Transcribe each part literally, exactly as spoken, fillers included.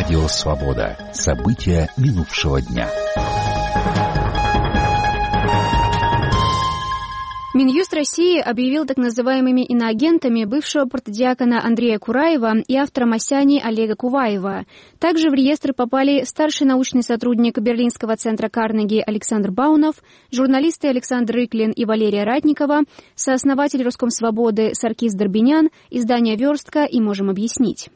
Радио «Свобода». События минувшего дня. Минюст России объявил так называемыми иноагентами бывшего протодиакона Андрея Кураева и автора «Масяни» Олега Куваева. Также в реестр попали старший научный сотрудник Берлинского центра Карнеги Александр Баунов, журналисты Александр Рыклин и Валерия Ратникова, сооснователь Роскомсвободы Саркис Дорбинян, издание «Верстка» и «Можем объяснить».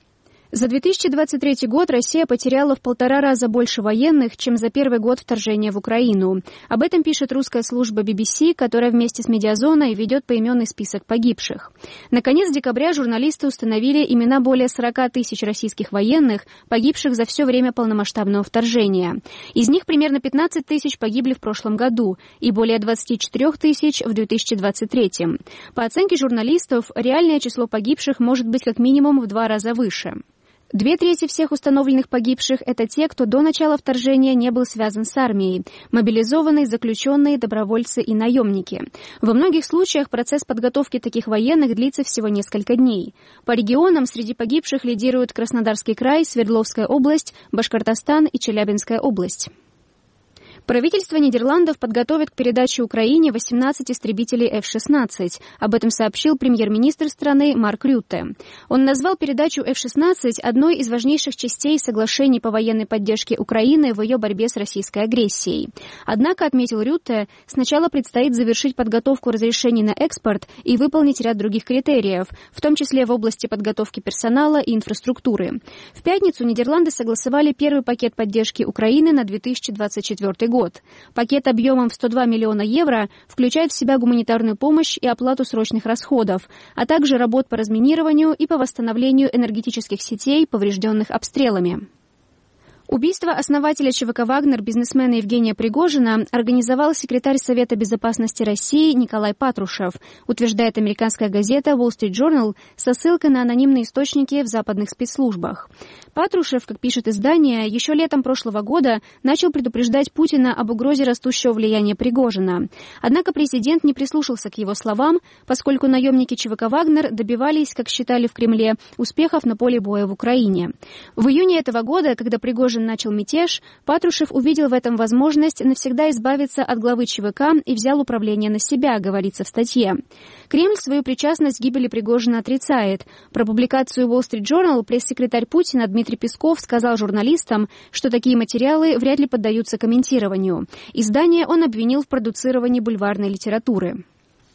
За две тысячи двадцать третий год Россия потеряла в полтора раза больше военных, чем за первый год вторжения в Украину. Об этом пишет русская служба би би си, которая вместе с Медиазоной ведет поименный список погибших. На конец декабря журналисты установили имена более сорока тысяч российских военных, погибших за все время полномасштабного вторжения. Из них примерно пятнадцать тысяч погибли в прошлом году и более двадцать четыре тысячи в две тысячи двадцать третьем. По оценке журналистов, реальное число погибших может быть как минимум в два раза выше. Две трети всех установленных погибших – это те, кто до начала вторжения не был связан с армией, мобилизованные, заключенные, добровольцы и наемники. Во многих случаях процесс подготовки таких военных длится всего несколько дней. По регионам среди погибших лидируют Краснодарский край, Свердловская область, Башкортостан и Челябинская область. Правительство Нидерландов подготовит к передаче Украине восемнадцать истребителей эф шестнадцать. Об этом сообщил премьер-министр страны Марк Рютте. Он назвал передачу эф шестнадцать одной из важнейших частей соглашений по военной поддержке Украины в ее борьбе с российской агрессией. Однако, отметил Рютте, сначала предстоит завершить подготовку разрешений на экспорт и выполнить ряд других критериев, в том числе в области подготовки персонала и инфраструктуры. В пятницу Нидерланды согласовали первый пакет поддержки Украины на две тысячи двадцать четвёртый год. год. Пакет объемом в сто два миллиона евро включает в себя гуманитарную помощь и оплату срочных расходов, а также работ по разминированию и по восстановлению энергетических сетей, поврежденных обстрелами. Убийство основателя ЧВК «Вагнер», бизнесмена Евгения Пригожина, организовал секретарь Совета безопасности России Николай Патрушев, утверждает американская газета Wall Street Journal со ссылкой на анонимные источники в западных спецслужбах. Патрушев, как пишет издание, еще летом прошлого года начал предупреждать Путина об угрозе растущего влияния Пригожина. Однако президент не прислушался к его словам, поскольку наемники ЧВК «Вагнер» добивались, как считали в Кремле, успехов на поле боя в Украине. В июне этого года, когда Пригожин начал мятеж, Патрушев увидел в этом возможность навсегда избавиться от главы ЧВК и взял управление на себя, говорится в статье. Кремль свою причастность к гибели Пригожина отрицает. Про публикацию Wall Street Journal пресс-секретарь Путина Дмитрий Песков сказал журналистам, что такие материалы вряд ли поддаются комментированию. Издание он обвинил в продуцировании бульварной литературы.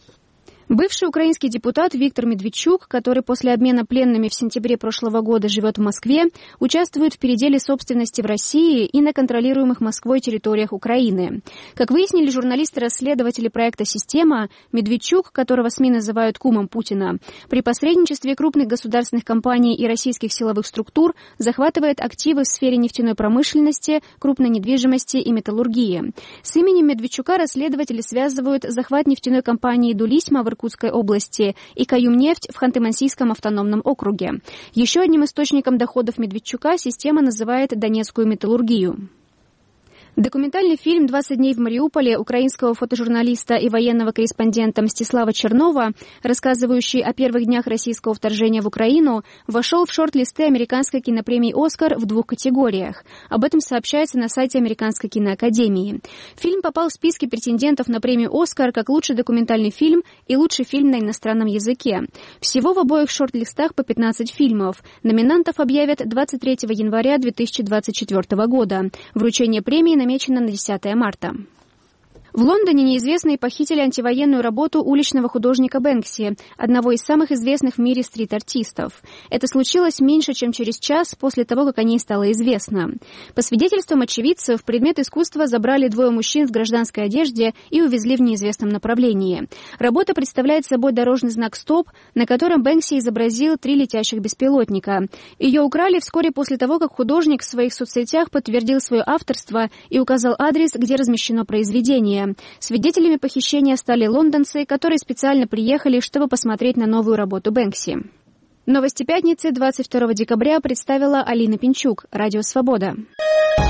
Бывший украинский депутат Виктор Медведчук, который после обмена пленными в сентябре прошлого года живет в Москве, участвует в переделе собственности в России и на контролируемых Москвой территориях Украины. Как выяснили журналисты-расследователи проекта «Система», Медведчук, которого СМИ называют кумом Путина, при посредничестве крупных государственных компаний и российских силовых структур захватывает активы в сфере нефтяной промышленности, крупной недвижимости и металлургии. С именем Медведчука расследователи связывают захват нефтяной компании «Дулисьма» в Иркутской области и «Каюмнефть» в Ханты-Мансийском автономном округе. Еще одним источником доходов Медведчука система называет донецкую металлургию. Документальный фильм «двадцать дней в Мариуполе» украинского фотожурналиста и военного корреспондента Мстислава Чернова, рассказывающий о первых днях российского вторжения в Украину, вошел в шорт-листы американской кинопремии «Оскар» в двух категориях. Об этом сообщается на сайте Американской киноакадемии. Фильм попал в списки претендентов на премию «Оскар» как лучший документальный фильм и лучший фильм на иностранном языке. Всего в обоих шорт-листах по пятнадцать фильмов. Номинантов объявят двадцать третьего января две тысячи двадцать четвёртого года. Вручение премии на намечено на десятое марта. В Лондоне неизвестные похитили антивоенную работу уличного художника Бэнкси, одного из самых известных в мире стрит-артистов. Это случилось меньше, чем через час после того, как о ней стало известно. По свидетельствам очевидцев, предмет искусства забрали двое мужчин в гражданской одежде и увезли в неизвестном направлении. Работа представляет собой дорожный знак «Стоп», на котором Бэнкси изобразил три летящих беспилотника. Ее украли вскоре после того, как художник в своих соцсетях подтвердил свое авторство и указал адрес, где размещено произведение. Свидетелями похищения стали лондонцы, которые специально приехали, чтобы посмотреть на новую работу Бэнкси. Новости пятницы двадцать второго декабря представила Алина Пинчук, Радио «Свобода».